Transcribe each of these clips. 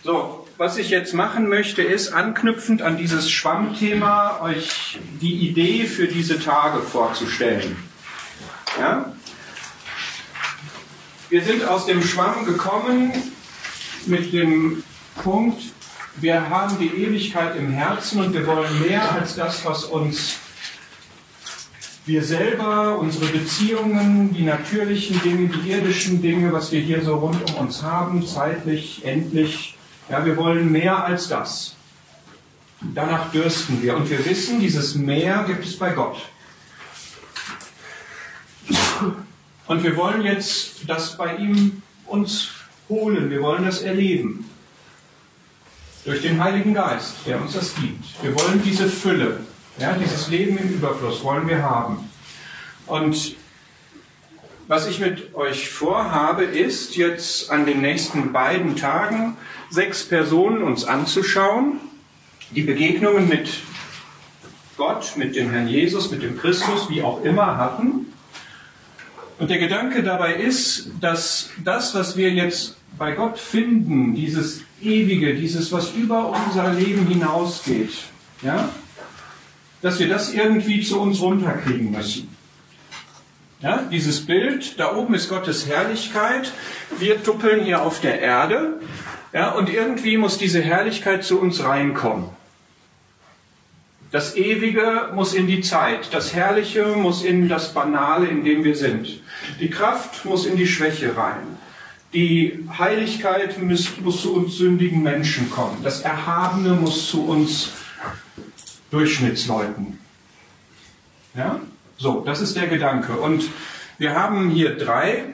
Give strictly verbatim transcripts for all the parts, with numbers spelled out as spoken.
So, was ich jetzt machen möchte, ist anknüpfend an dieses Schwammthema euch die Idee für diese Tage vorzustellen. Ja? Wir sind aus dem Schwamm gekommen mit dem Punkt, wir haben die Ewigkeit im Herzen und wir wollen mehr als das, was uns wir selber, unsere Beziehungen, die natürlichen Dinge, die irdischen Dinge, was wir hier so rund um uns haben, zeitlich, endlich, ja, wir wollen mehr als das. Danach dürsten wir. Und wir wissen, dieses Mehr gibt es bei Gott. Und wir wollen jetzt das bei ihm uns holen. Wir wollen das erleben. Durch den Heiligen Geist, der uns das gibt. Wir wollen diese Fülle, ja, dieses Leben im Überfluss wollen wir haben. Und was ich mit euch vorhabe, ist jetzt an den nächsten beiden Tagen sechs Personen uns anzuschauen, die Begegnungen mit Gott, mit dem Herrn Jesus, mit dem Christus, wie auch immer hatten. Und der Gedanke dabei ist, dass das, was wir jetzt bei Gott finden, dieses Ewige, dieses, was über unser Leben hinausgeht, ja, dass wir das irgendwie zu uns runterkriegen müssen. Ja, dieses Bild, da oben ist Gottes Herrlichkeit, wir tuppeln hier auf der Erde, ja, und irgendwie muss diese Herrlichkeit zu uns reinkommen. Das Ewige muss in die Zeit, das Herrliche muss in das Banale, in dem wir sind. Die Kraft muss in die Schwäche rein. Die Heiligkeit muss, muss zu uns sündigen Menschen kommen. Das Erhabene muss zu uns Durchschnittsleuten. Ja? So, das ist der Gedanke. Und wir haben hier drei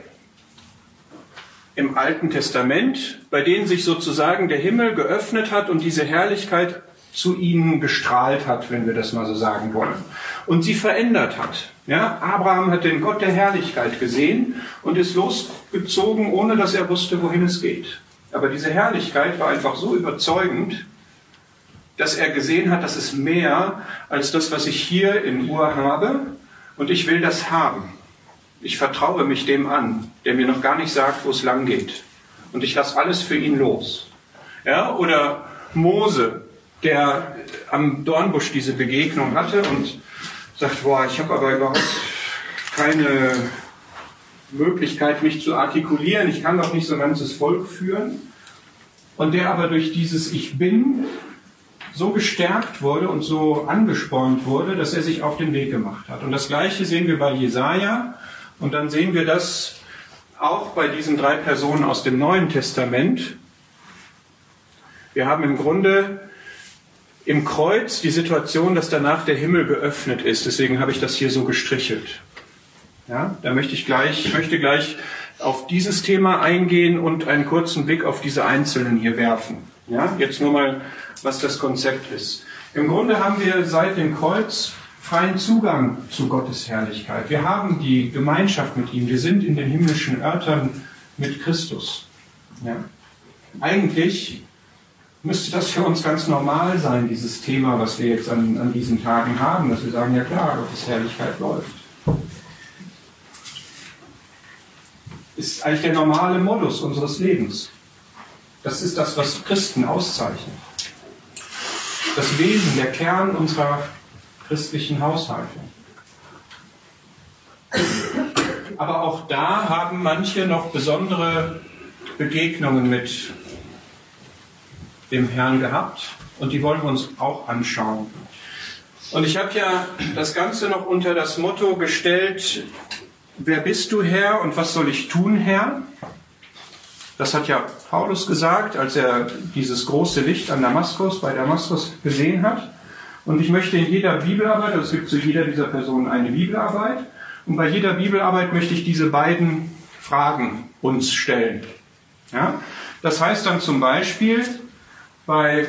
im Alten Testament, bei denen sich sozusagen der Himmel geöffnet hat und diese Herrlichkeit zu ihnen gestrahlt hat, wenn wir das mal so sagen wollen. Und sie verändert hat. Ja? Abraham hat den Gott der Herrlichkeit gesehen und ist losgezogen, ohne dass er wusste, wohin es geht. Aber diese Herrlichkeit war einfach so überzeugend, dass er gesehen hat, das ist mehr als das, was ich hier in Ur habe. Und ich will das haben. Ich vertraue mich dem an, der mir noch gar nicht sagt, wo es lang geht. Und ich lasse alles für ihn los. Ja? Oder Mose, der am Dornbusch diese Begegnung hatte und sagt, boah, ich habe aber überhaupt keine Möglichkeit, mich zu artikulieren. Ich kann doch nicht so ein ganzes Volk führen. Und der aber durch dieses Ich Bin so gestärkt wurde und so angespornt wurde, dass er sich auf den Weg gemacht hat. Und das Gleiche sehen wir bei Jesaja und dann sehen wir das auch bei diesen drei Personen aus dem Neuen Testament. Wir haben im Grunde im Kreuz die Situation, dass danach der Himmel geöffnet ist. Deswegen habe ich das hier so gestrichelt. Ja, da möchte ich gleich, ich möchte gleich auf dieses Thema eingehen und einen kurzen Blick auf diese Einzelnen hier werfen. Ja, jetzt nur mal, was das Konzept ist. Im Grunde haben wir seit dem Kreuz freien Zugang zu Gottes Herrlichkeit. Wir haben die Gemeinschaft mit ihm. Wir sind in den himmlischen Örtern mit Christus. Ja. Eigentlich müsste das für uns ganz normal sein, dieses Thema, was wir jetzt an, an diesen Tagen haben, dass wir sagen, ja klar, Gottes Herrlichkeit läuft. Ist eigentlich der normale Modus unseres Lebens. Das ist das, was Christen auszeichnet. Das Wesen, der Kern unserer christlichen Haushalte. Aber auch da haben manche noch besondere Begegnungen mit dem Herrn gehabt und die wollen wir uns auch anschauen. Und ich habe ja das Ganze noch unter das Motto gestellt, wer bist du, Herr, und was soll ich tun, Herr? Das hat ja Paulus gesagt, als er dieses große Licht an Damaskus, bei Damaskus gesehen hat. Und ich möchte in jeder Bibelarbeit, also es gibt zu jeder dieser Personen eine Bibelarbeit, und bei jeder Bibelarbeit möchte ich diese beiden Fragen uns stellen. Ja? Das heißt dann zum Beispiel bei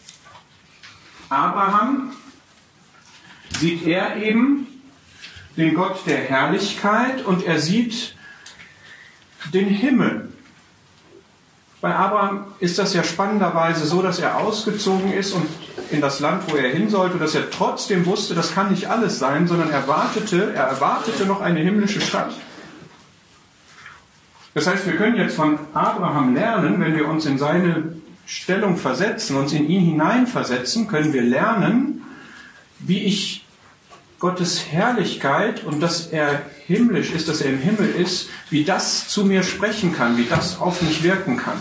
Abraham sieht er eben den Gott der Herrlichkeit und er sieht den Himmel. Bei Abraham ist das ja spannenderweise so, dass er ausgezogen ist und in das Land, wo er hin sollte, dass er trotzdem wusste, das kann nicht alles sein, sondern er wartete, er erwartete noch eine himmlische Stadt. Das heißt, wir können jetzt von Abraham lernen, wenn wir uns in seine Stellung versetzen, uns in ihn hineinversetzen, können wir lernen, wie ich Gottes Herrlichkeit und dass er himmlisch ist, dass er im Himmel ist, wie das zu mir sprechen kann, wie das auf mich wirken kann.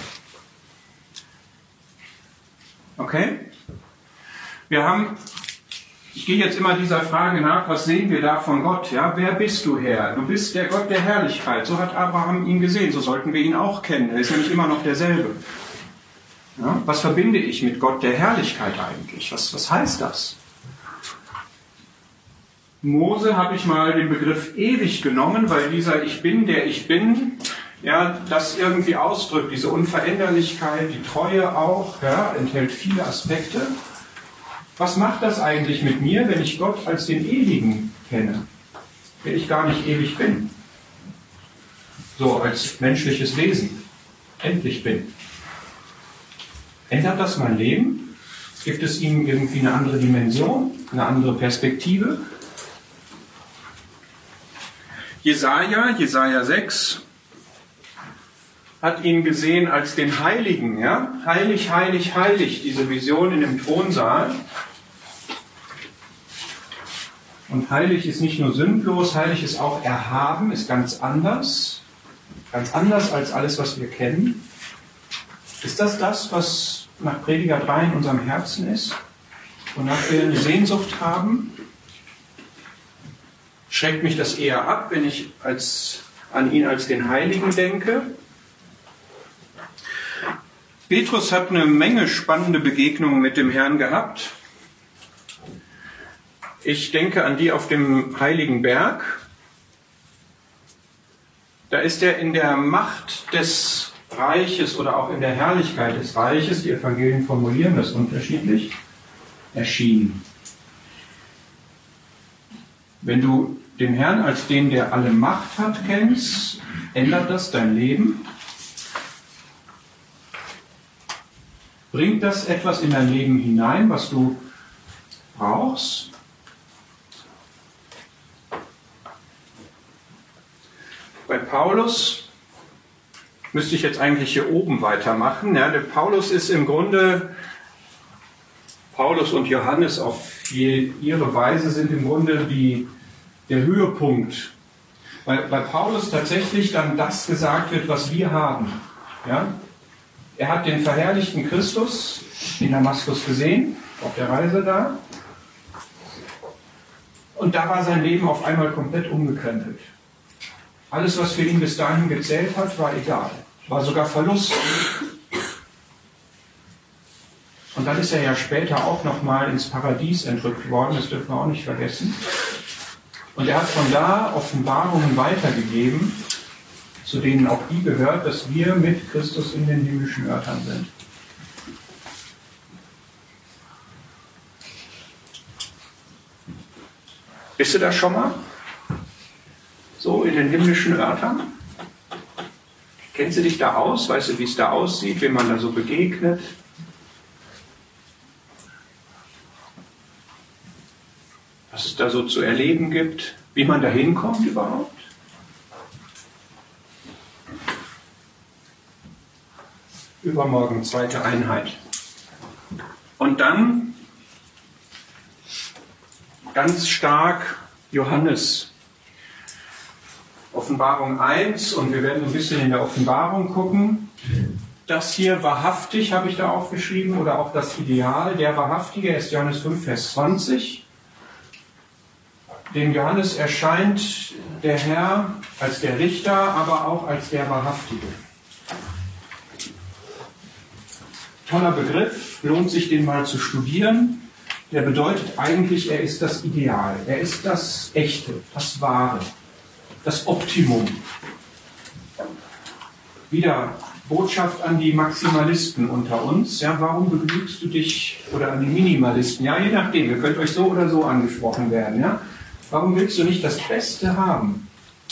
Okay? Wir haben, ich gehe jetzt immer dieser Frage nach, was sehen wir da von Gott? Ja? Wer bist du, Herr? Du bist der Gott der Herrlichkeit. So hat Abraham ihn gesehen, so sollten wir ihn auch kennen. Er ist nämlich immer noch derselbe. Ja? Was verbinde ich mit Gott der Herrlichkeit eigentlich? Was, was heißt das? Mose habe ich mal den Begriff ewig genommen, weil dieser Ich Bin, der ich bin, ja, das irgendwie ausdrückt, diese Unveränderlichkeit, die Treue auch, ja, enthält viele Aspekte. Was macht das eigentlich mit mir, wenn ich Gott als den Ewigen kenne, wenn ich gar nicht ewig bin? So, als menschliches Wesen, endlich bin. Ändert das mein Leben? Gibt es ihm irgendwie eine andere Dimension, eine andere Perspektive? Jesaja, Jesaja sechs, hat ihn gesehen als den Heiligen, ja? Heilig, heilig, heilig, diese Vision in dem Thronsaal. Und heilig ist nicht nur sündlos, heilig ist auch erhaben, ist ganz anders. Ganz anders als alles, was wir kennen. Ist das das, was nach Prediger drei in unserem Herzen ist? Wonach wir eine Sehnsucht haben? Schreckt mich das eher ab, wenn ich als, an ihn als den Heiligen denke? Petrus hat eine Menge spannende Begegnungen mit dem Herrn gehabt. Ich denke an die auf dem Heiligen Berg. Da ist er in der Macht des Reiches oder auch in der Herrlichkeit des Reiches, die Evangelien formulieren das unterschiedlich, erschienen. Wenn du den Herrn als den, der alle Macht hat, kennst, ändert das dein Leben? Bringt das etwas in dein Leben hinein, was du brauchst? Bei Paulus müsste ich jetzt eigentlich hier oben weitermachen. Ja, der Paulus ist im Grunde, Paulus und Johannes auf ihre Weise sind im Grunde die, der Höhepunkt. Weil bei Paulus tatsächlich dann das gesagt wird, was wir haben. Ja? Er hat den verherrlichten Christus in Damaskus gesehen, auf der Reise da. Und da war sein Leben auf einmal komplett umgekrempelt. Alles, was für ihn bis dahin gezählt hat, war egal. War sogar Verlust. Und dann ist er ja später auch nochmal ins Paradies entrückt worden, das dürfen wir auch nicht vergessen. Und er hat von da Offenbarungen weitergegeben, zu denen auch die gehört, dass wir mit Christus in den himmlischen Örtern sind. Bist du da schon mal? So in den himmlischen Örtern? Kennst du dich da aus? Weißt du, wie es da aussieht, wem man da so begegnet? Was es da so zu erleben gibt? Wie man da hinkommt überhaupt? Übermorgen, zweite Einheit. Und dann ganz stark Johannes. Offenbarung eins, und wir werden ein bisschen in der Offenbarung gucken. Das hier wahrhaftig habe ich da aufgeschrieben, oder auch das Ideal. Der Wahrhaftige ist Johannes fünf, Vers zwanzig. Dem Johannes erscheint der Herr als der Richter, aber auch als der Wahrhaftige. Toller Begriff, lohnt sich den mal zu studieren. Der bedeutet eigentlich, er ist das Ideal, er ist das Echte, das Wahre, das Optimum. Wieder Botschaft an die Maximalisten unter uns. Ja, warum begnügst du dich, oder an die Minimalisten? Ja, je nachdem, ihr könnt euch so oder so angesprochen werden. Ja? Warum willst du nicht das Beste haben?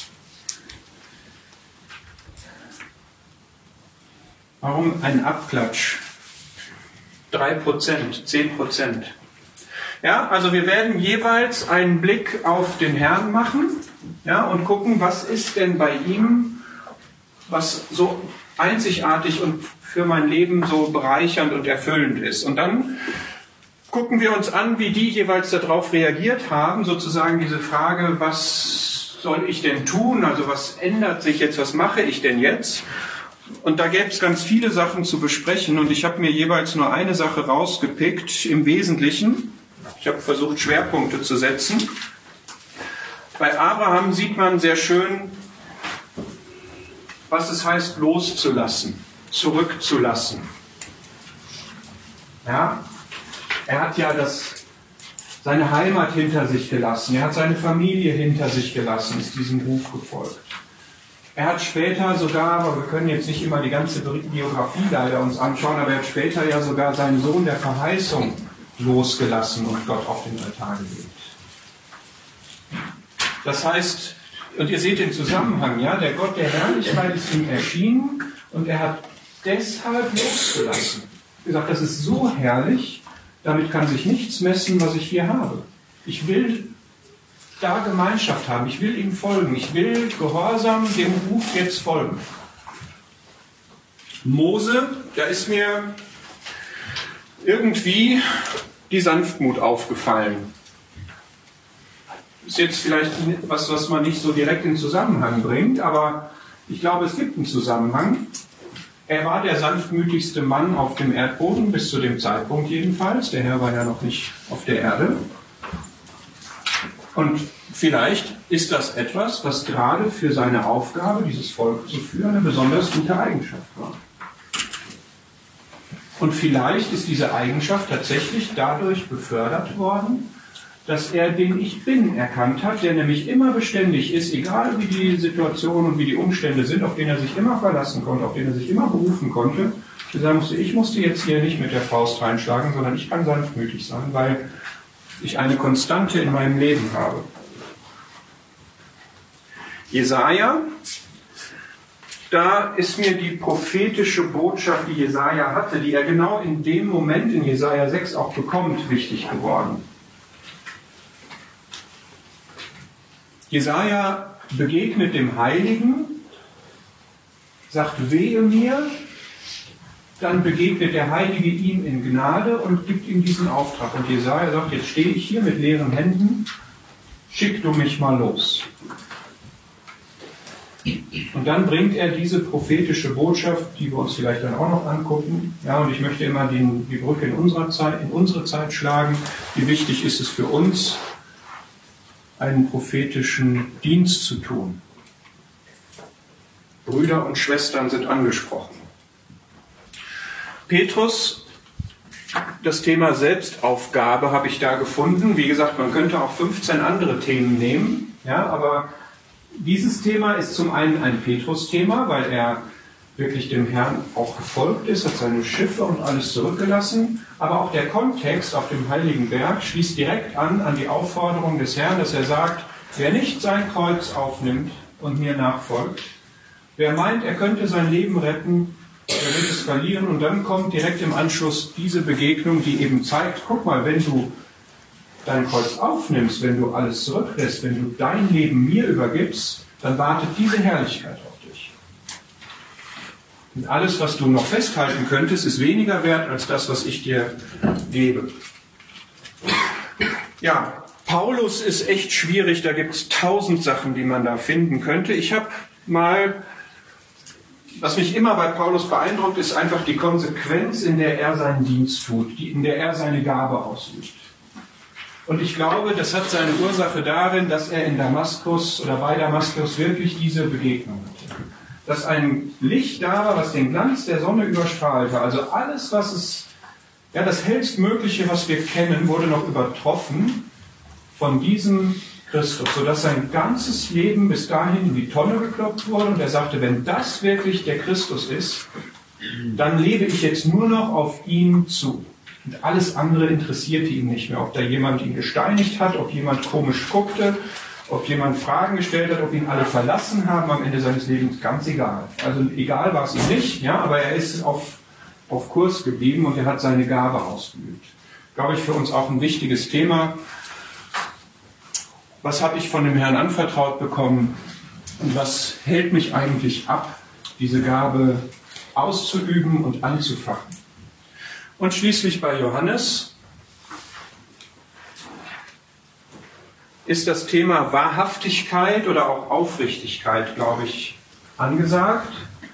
Warum ein Abklatsch? drei Prozent, zehn Prozent. Ja, also wir werden jeweils einen Blick auf den Herrn machen, ja, und gucken, was ist denn bei ihm, was so einzigartig und für mein Leben so bereichernd und erfüllend ist. Und dann gucken wir uns an, wie die jeweils darauf reagiert haben, sozusagen diese Frage, was soll ich denn tun? Also was ändert sich jetzt, was mache ich denn jetzt? Und da gäbe es ganz viele Sachen zu besprechen und ich habe mir jeweils nur eine Sache rausgepickt, im Wesentlichen. Ich habe versucht, Schwerpunkte zu setzen. Bei Abraham sieht man sehr schön, was es heißt, loszulassen, zurückzulassen. Ja, er hat ja das, seine Heimat hinter sich gelassen, er hat seine Familie hinter sich gelassen, ist diesem Ruf gefolgt. Er hat später sogar, aber wir können jetzt nicht immer die ganze Biografie leider uns anschauen, aber er hat später ja sogar seinen Sohn der Verheißung losgelassen und Gott auf den Altar gelegt. Das heißt, und ihr seht den Zusammenhang, ja, der Gott der Herrlichkeit ist ihm erschienen und er hat deshalb losgelassen. Er hat gesagt, das ist so herrlich, damit kann sich nichts messen, was ich hier habe. Ich will da Gemeinschaft haben, ich will ihm folgen, ich will gehorsam dem Ruf jetzt folgen. Mose, da ist mir irgendwie die Sanftmut aufgefallen. Ist jetzt vielleicht was, was man nicht so direkt in Zusammenhang bringt, aber ich glaube, es gibt einen Zusammenhang. Er war der sanftmütigste Mann auf dem Erdboden, bis zu dem Zeitpunkt jedenfalls. Der Herr war ja noch nicht auf der Erde. Und vielleicht ist das etwas, was gerade für seine Aufgabe, dieses Volk zu führen, eine besonders gute Eigenschaft war. Und vielleicht ist diese Eigenschaft tatsächlich dadurch befördert worden, dass er den Ich Bin erkannt hat, der nämlich immer beständig ist, egal wie die Situation und wie die Umstände sind, auf den er sich immer verlassen konnte, auf den er sich immer berufen konnte. Er sagen musste, ich musste jetzt hier nicht mit der Faust reinschlagen, sondern ich kann sanftmütig sein, weil ich eine Konstante in meinem Leben habe. Jesaja, da ist mir die prophetische Botschaft, die Jesaja hatte, die er genau in dem Moment in Jesaja sechs auch bekommt, wichtig geworden. Jesaja begegnet dem Heiligen, sagt, wehe mir, dann begegnet der Heilige ihm in Gnade und gibt ihm diesen Auftrag. Und Jesaja sagt, jetzt stehe ich hier mit leeren Händen, schick du mich mal los. Und dann bringt er diese prophetische Botschaft, die wir uns vielleicht dann auch noch angucken. Ja, und ich möchte immer den, die Brücke in unserer Zeit, in unsere Zeit schlagen. Wie wichtig ist es für uns, einen prophetischen Dienst zu tun. Brüder und Schwestern sind angesprochen. Petrus, das Thema Selbstaufgabe habe ich da gefunden. Wie gesagt, man könnte auch fünfzehn andere Themen nehmen, ja, aber dieses Thema ist zum einen ein Petrus-Thema, weil er wirklich dem Herrn auch gefolgt ist, hat seine Schiffe und alles zurückgelassen. Aber auch der Kontext auf dem Heiligen Berg schließt direkt an an die Aufforderung des Herrn, dass er sagt, wer nicht sein Kreuz aufnimmt und mir nachfolgt, wer meint, er könnte sein Leben retten, der wird es verlieren. Und dann kommt direkt im Anschluss diese Begegnung, die eben zeigt, guck mal, wenn du dein Kreuz aufnimmst, wenn du alles zurücklässt, wenn du dein Leben mir übergibst, dann wartet diese Herrlichkeit auf dich. Und alles, was du noch festhalten könntest, ist weniger wert als das, was ich dir gebe. Ja, Paulus ist echt schwierig, da gibt es tausend Sachen, die man da finden könnte. Ich habe mal, was mich immer bei Paulus beeindruckt, ist einfach die Konsequenz, in der er seinen Dienst tut, in der er seine Gabe ausübt. Und ich glaube, das hat seine Ursache darin, dass er in Damaskus oder bei Damaskus wirklich diese Begegnung hatte. Dass ein Licht da war, was den Glanz der Sonne überstrahlte. Also alles, was es, ja, das hellstmögliche, was wir kennen, wurde noch übertroffen von diesem Christus, sodass sein ganzes Leben bis dahin in die Tonne geklopft wurde. Und er sagte, wenn das wirklich der Christus ist, dann lebe ich jetzt nur noch auf ihn zu. Und alles andere interessierte ihn nicht mehr. Ob da jemand ihn gesteinigt hat, ob jemand komisch guckte, ob jemand Fragen gestellt hat, ob ihn alle verlassen haben am Ende seines Lebens, ganz egal. Also egal war es ihm nicht, ja, aber er ist auf, auf Kurs geblieben und er hat seine Gabe ausgeübt. Glaube ich, für uns auch ein wichtiges Thema. Was habe ich von dem Herrn anvertraut bekommen und was hält mich eigentlich ab, diese Gabe auszuüben und anzufachen. Und schließlich bei Johannes ist das Thema Wahrhaftigkeit oder auch Aufrichtigkeit, glaube ich, angesagt.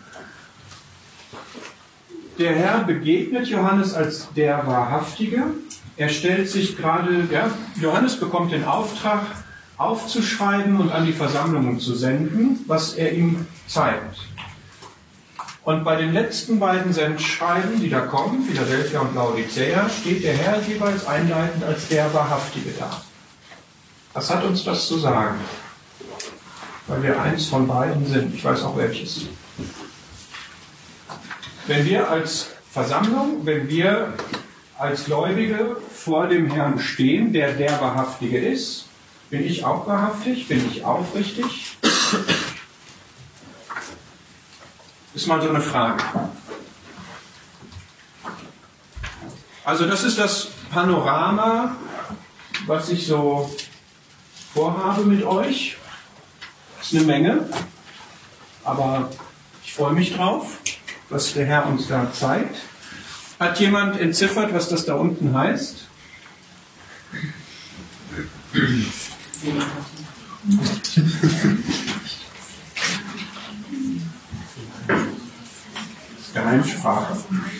Der Herr begegnet Johannes als der Wahrhaftige. Er stellt sich gerade, ja, Johannes bekommt den Auftrag, aufzuschreiben und an die Versammlungen zu senden, was er ihm zeigt. Und bei den letzten beiden Sendschreiben, die da kommen, Philadelphia und Laodicea, steht der Herr jeweils einleitend als der Wahrhaftige da. Was hat uns das zu sagen? Weil wir eins von beiden sind. Ich weiß auch welches. Wenn wir als Versammlung, wenn wir als Gläubige vor dem Herrn stehen, der der Wahrhaftige ist, bin ich auch wahrhaftig? Bin ich aufrichtig? Ist mal so eine Frage. Also das ist das Panorama, was ich so vorhabe mit euch. Das ist eine Menge, aber ich freue mich drauf, was der Herr uns da zeigt. Hat jemand entziffert, was das da unten heißt? Geheimsprache.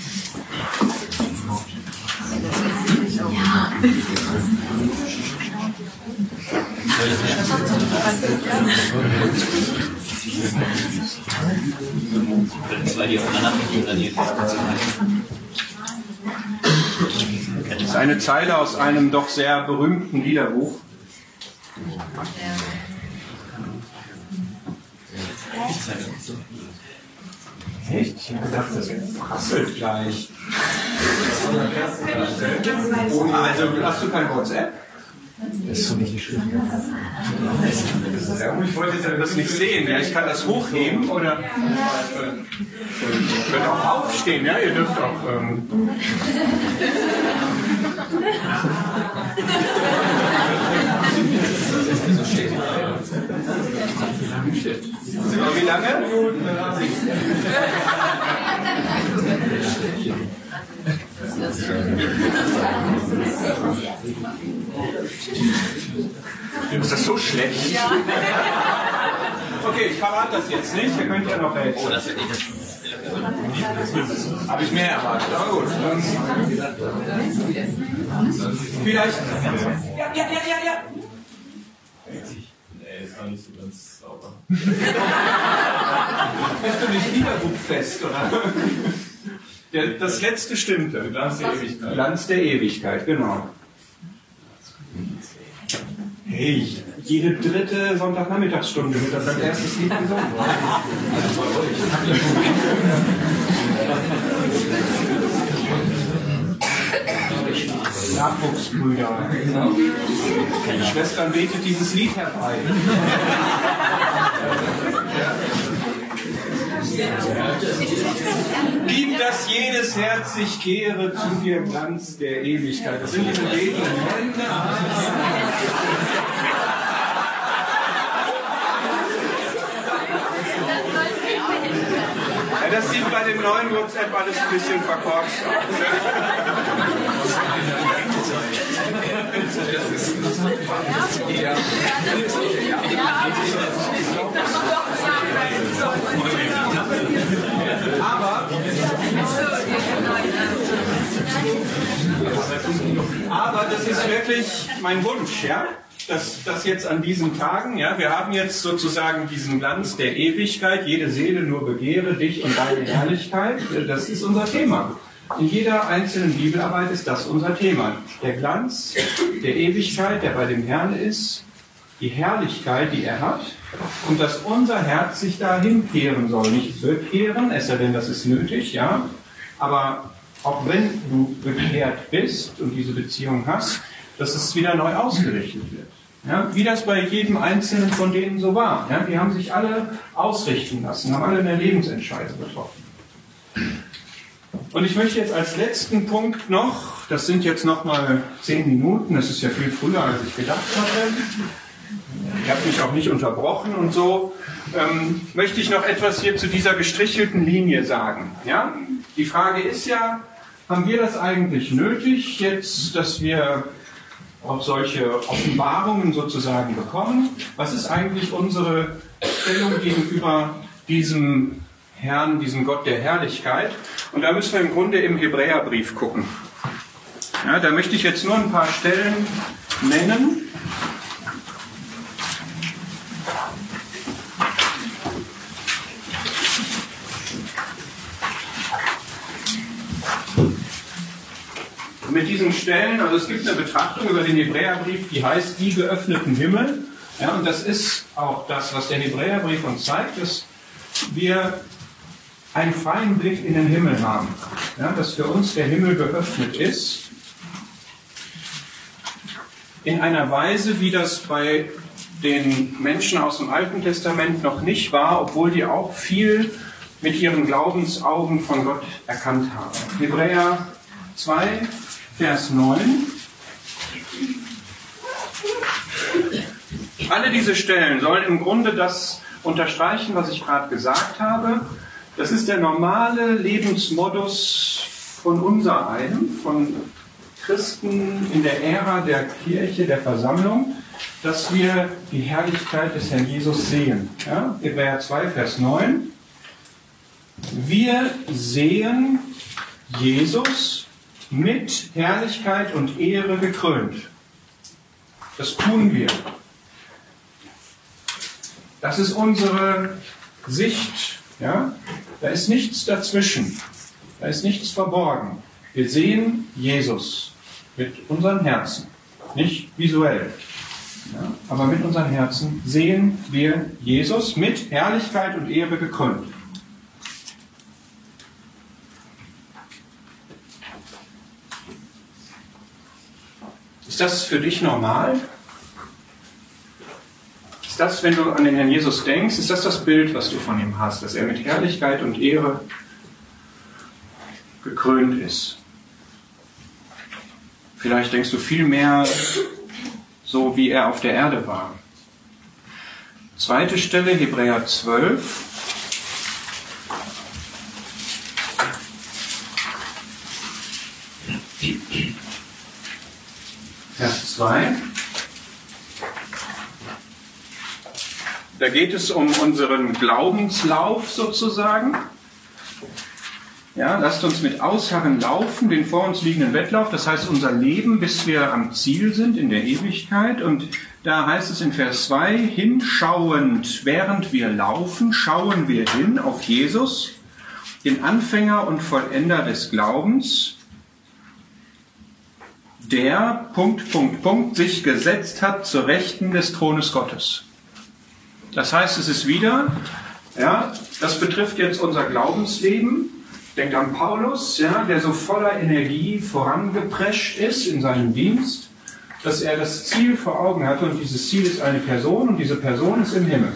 Das ist eine Zeile aus einem doch sehr berühmten Liederbuch. Echt? Ich habe gedacht, das prasselt gleich. Also, hast du kein WhatsApp? Das ist so nicht schlimm. Ich wollte das nicht sehen. Ja, ich kann das hochheben oder. Ihr könnt auch aufstehen, ja? Ihr dürft auch. Ähm Wie lange? Ist das so schlecht? Ja. Okay, ich verrate das jetzt nicht. Ihr könnt ja noch helfen. Oh, das wird nicht. Habe ich mehr erwartet, aber gut. Vielleicht. Ja, ja, ja, ja, ja. Nee, ist noch nicht so ganz sauber. Bist du nicht liederbuchfest, oder? Der, das letzte stimmte. Glanz der Ewigkeit. Glanz der Ewigkeit, genau. Hey, jede dritte Sonntagnachmittagsstunde wird das als erstes Lied gesungen. Nachwuchsbrüder. Die Schwestern betet dieses Lied herbei. Gib, dass jedes Herz sich kehre zu dir, Glanz der Ewigkeit. Das sind diese betenden Hände. Ja, das sieht bei dem neuen WhatsApp alles ein bisschen verkorkst aus. Aber, aber das ist wirklich mein Wunsch, ja? Dass das jetzt an diesen Tagen, ja, wir haben jetzt sozusagen diesen Glanz der Ewigkeit, jede Seele nur begehre dich und deine Herrlichkeit, das ist unser Thema. In jeder einzelnen Bibelarbeit ist das unser Thema. Der Glanz der Ewigkeit, der bei dem Herrn ist, die Herrlichkeit, die er hat, und dass unser Herz sich dahin kehren soll. Nicht bekehren, es sei denn, das ist nötig, ja, aber auch wenn du bekehrt bist und diese Beziehung hast, dass es wieder neu ausgerichtet wird. Ja, wie das bei jedem Einzelnen von denen so war. Ja, die haben sich alle ausrichten lassen, haben alle eine Lebensentscheidung getroffen. Und ich möchte jetzt als letzten Punkt noch, das sind jetzt noch mal zehn Minuten, das ist ja viel früher, als ich gedacht hatte. ihr habt mich auch nicht unterbrochen und so, ähm, möchte ich noch etwas hier zu dieser gestrichelten Linie sagen. Ja? Die Frage ist ja, haben wir das eigentlich nötig, jetzt, dass wir auch solche Offenbarungen sozusagen bekommen? Was ist eigentlich unsere Stellung gegenüber diesem Herrn, diesem Gott der Herrlichkeit? Und da müssen wir im Grunde im Hebräerbrief gucken. Ja, da möchte ich jetzt nur ein paar Stellen nennen. Mit diesen Stellen, also es gibt eine Betrachtung über den Hebräerbrief, die heißt die geöffneten Himmel. Ja, und das ist auch das, was der Hebräerbrief uns zeigt, dass wir einen freien Blick in den Himmel haben. Ja, dass für uns der Himmel geöffnet ist. In einer Weise, wie das bei den Menschen aus dem Alten Testament noch nicht war, obwohl die auch viel mit ihren Glaubensaugen von Gott erkannt haben. Hebräer zwei, Vers neun. Alle diese Stellen sollen im Grunde das unterstreichen, was ich gerade gesagt habe. Das ist der normale Lebensmodus von unsereinem, von Christen in der Ära der Kirche, der Versammlung, dass wir die Herrlichkeit des Herrn Jesus sehen. Ja? Hebräer zwei, Vers neun. Wir sehen Jesus mit Herrlichkeit und Ehre gekrönt. Das tun wir. Das ist unsere Sicht. Ja? Da ist nichts dazwischen. Da ist nichts verborgen. Wir sehen Jesus mit unseren Herzen. Nicht visuell. Ja? Aber mit unseren Herzen sehen wir Jesus mit Herrlichkeit und Ehre gekrönt. Ist das für dich normal? Ist das, wenn du an den Herrn Jesus denkst, ist das das Bild, was du von ihm hast, dass er mit Herrlichkeit und Ehre gekrönt ist? Vielleicht denkst du viel mehr so, wie er auf der Erde war. Zweite Stelle, Hebräer zwölf. Vers zwei. Da geht es um unseren Glaubenslauf sozusagen. Ja, lasst uns mit Ausharren laufen, den vor uns liegenden Wettlauf, das heißt unser Leben, bis wir am Ziel sind in der Ewigkeit. Und da heißt es in Vers zwei, hinschauend, während wir laufen, schauen wir hin auf Jesus, den Anfänger und Vollender des Glaubens, der, Punkt, Punkt, Punkt, sich gesetzt hat zur Rechten des Thrones Gottes. Das heißt, es ist wieder, ja, das betrifft jetzt unser Glaubensleben. Denkt an Paulus, ja, der so voller Energie vorangeprescht ist in seinem Dienst, dass er das Ziel vor Augen hatte und dieses Ziel ist eine Person und diese Person ist im Himmel.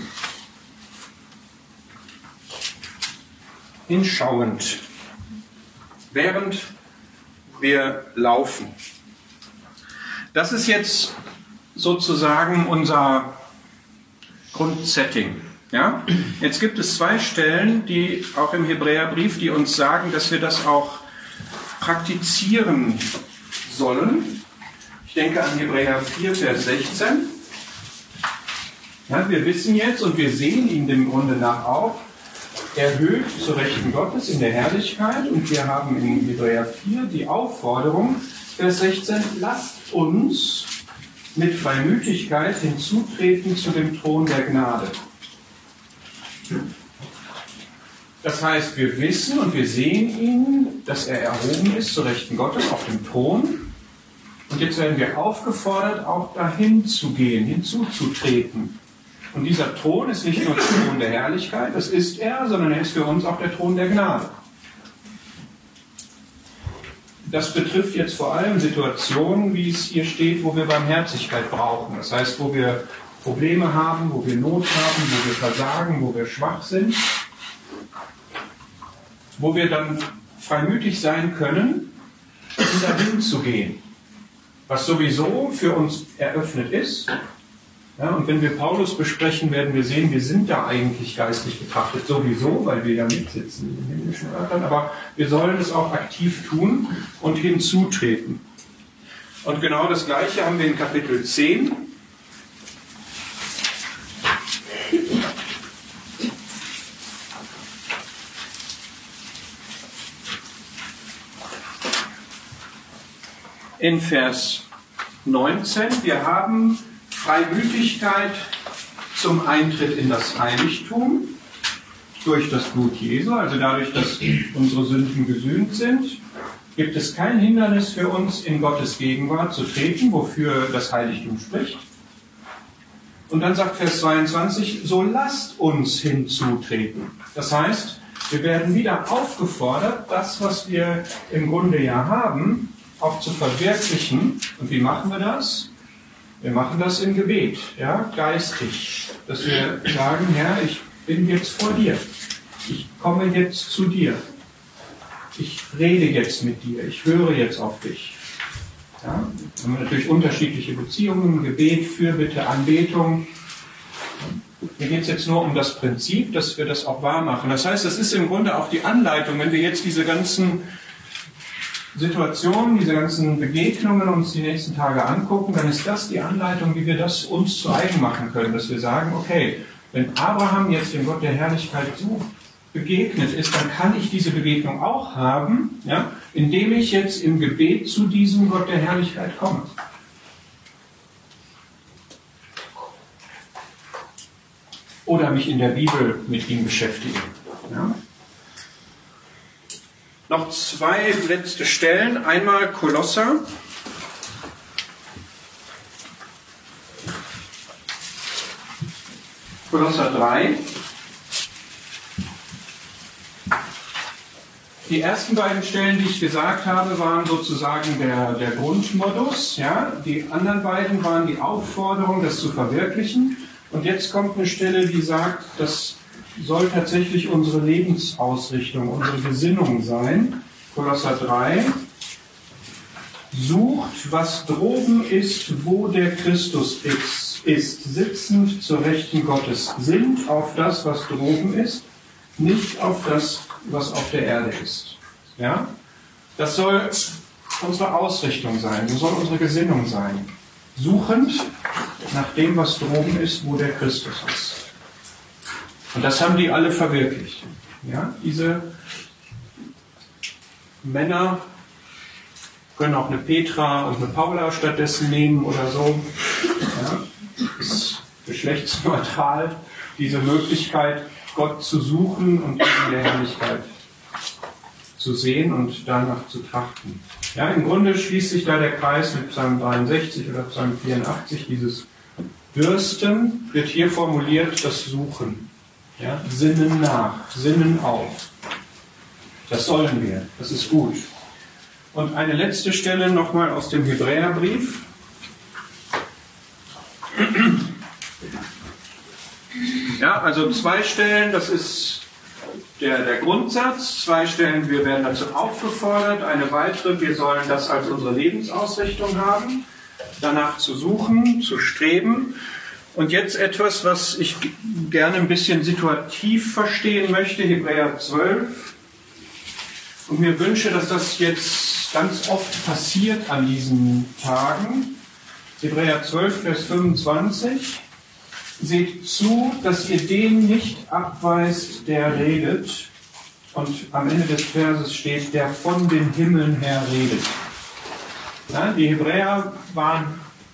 Hinschauend, während wir laufen. Das ist jetzt sozusagen unser Grundsetting. Ja? Jetzt gibt es zwei Stellen, die auch im Hebräerbrief, die uns sagen, dass wir das auch praktizieren sollen. Ich denke an Hebräer vier, Vers sechzehn. Ja, wir wissen jetzt und wir sehen ihn dem Grunde nach auch, erhöht zur Rechten Gottes in der Herrlichkeit. Und wir haben in Hebräer vier die Aufforderung, Vers sechzehn, lasst uns mit Freimütigkeit hinzutreten zu dem Thron der Gnade. Das heißt, wir wissen und wir sehen ihn, dass er erhoben ist zur Rechten Gottes auf dem Thron. Und jetzt werden wir aufgefordert, auch dahin zu gehen, hinzuzutreten. Und dieser Thron ist nicht nur der Thron der Herrlichkeit, das ist er, sondern er ist für uns auch der Thron der Gnade. Das betrifft jetzt vor allem Situationen, wie es hier steht, wo wir Barmherzigkeit brauchen. Das heißt, wo wir Probleme haben, wo wir Not haben, wo wir versagen, wo wir schwach sind. Wo wir dann freimütig sein können, um dahin zu gehen. Was sowieso für uns eröffnet ist, Ja, und wenn wir Paulus besprechen, werden wir sehen, wir sind da eigentlich geistlich betrachtet sowieso, weil wir ja mitsitzen in den himmlischen Örtern, aber wir sollen es auch aktiv tun und hinzutreten. Und genau das Gleiche haben wir in Kapitel zehn. In Vers neunzehn, wir haben Freimütigkeit zum Eintritt in das Heiligtum durch das Blut Jesu, also dadurch, dass unsere Sünden gesühnt sind, gibt es kein Hindernis für uns, in Gottes Gegenwart zu treten, wofür das Heiligtum spricht. Und dann sagt Vers zweiundzwanzig, so lasst uns hinzutreten. Das heißt, wir werden wieder aufgefordert, das, was wir im Grunde ja haben, auch zu verwirklichen. Und wie machen wir das? Wir machen das im Gebet, ja, geistig, dass wir sagen, Herr, ich bin jetzt vor dir, ich komme jetzt zu dir, ich rede jetzt mit dir, ich höre jetzt auf dich. Ja, wir haben natürlich unterschiedliche Beziehungen, Gebet, Fürbitte, Anbetung. Mir geht es jetzt nur um das Prinzip, dass wir das auch wahr machen. Das heißt, das ist im Grunde auch die Anleitung, wenn wir jetzt diese ganzen Situationen, diese ganzen Begegnungen uns die nächsten Tage angucken, dann ist das die Anleitung, wie wir das uns zu eigen machen können, dass wir sagen, okay, wenn Abraham jetzt dem Gott der Herrlichkeit so begegnet ist, dann kann ich diese Begegnung auch haben, ja, indem ich jetzt im Gebet zu diesem Gott der Herrlichkeit komme. Oder mich in der Bibel mit ihm beschäftige. Ja. Noch zwei letzte Stellen. Einmal Kolosser. Kolosser drei. Die ersten beiden Stellen, die ich gesagt habe, waren sozusagen der, der Grundmodus. Ja? Die anderen beiden waren die Aufforderung, das zu verwirklichen. Und jetzt kommt eine Stelle, die sagt, das soll tatsächlich unsere Lebensausrichtung, unsere Gesinnung sein. Kolosser drei. Sucht, was droben ist, wo der Christus ist, sitzend zur Rechten Gottes. Sinnt auf das, was droben ist, nicht auf das, was auf der Erde ist. Ja? Das soll unsere Ausrichtung sein, das soll unsere Gesinnung sein. Suchend nach dem, was droben ist, wo der Christus ist. Und das haben die alle verwirklicht. Ja? Diese Männer können auch eine Petra und eine Paula stattdessen nehmen oder so. Ja? Das ist geschlechtsneutral, diese Möglichkeit, Gott zu suchen und ihn in der Herrlichkeit zu sehen und danach zu trachten. Ja, im Grunde schließt sich da der Kreis mit Psalm dreiundsechzig oder Psalm vierundachtzig. Dieses Dürsten wird hier formuliert, das Suchen. Ja, Sinnen nach, Sinnen auf. Das sollen wir, das ist gut. Und eine letzte Stelle nochmal aus dem Hebräerbrief. Ja, also zwei Stellen, das ist der, der Grundsatz. Zwei Stellen, wir werden dazu aufgefordert. Eine weitere, wir sollen das als unsere Lebensausrichtung haben. Danach zu suchen, zu streben. Und jetzt etwas, was ich gerne ein bisschen situativ verstehen möchte, Hebräer zwölf. Und mir wünsche, dass das jetzt ganz oft passiert an diesen Tagen. Hebräer zwölf, Vers fünfundzwanzig. Seht zu, dass ihr den nicht abweist, der redet. Und am Ende des Verses steht, der von den Himmeln her redet. Ja, die Hebräer waren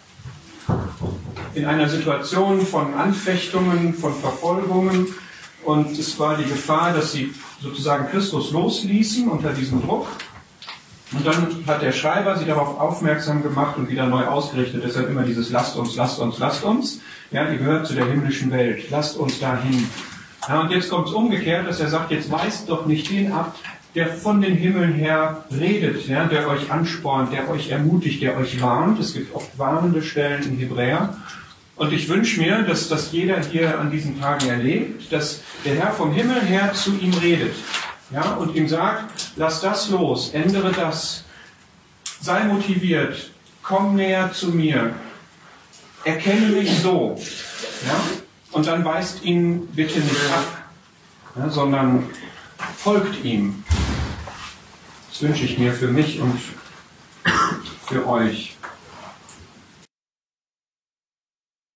in einer Situation von Anfechtungen, von Verfolgungen. Und es war die Gefahr, dass sie sozusagen Christus losließen unter diesem Druck. Und dann hat der Schreiber sie darauf aufmerksam gemacht und wieder neu ausgerichtet. Deshalb immer dieses lasst uns, lasst uns, lasst uns. Ja, ihr gehört zu der himmlischen Welt. Lasst uns dahin. Ja, und jetzt kommt es umgekehrt, dass er sagt, jetzt weist doch nicht den ab, der von den Himmeln her redet, ja, der euch anspornt, der euch ermutigt, der euch warnt. Es gibt oft warnende Stellen in Hebräer. Und ich wünsche mir, dass das jeder hier an diesen Tagen erlebt, dass der Herr vom Himmel her zu ihm redet. Ja, und ihm sagt, lass das los, ändere das, sei motiviert, komm näher zu mir, erkenne mich so. Ja? Und dann weist ihn bitte nicht ab, ja, sondern folgt ihm. Das wünsche ich mir für mich und für euch.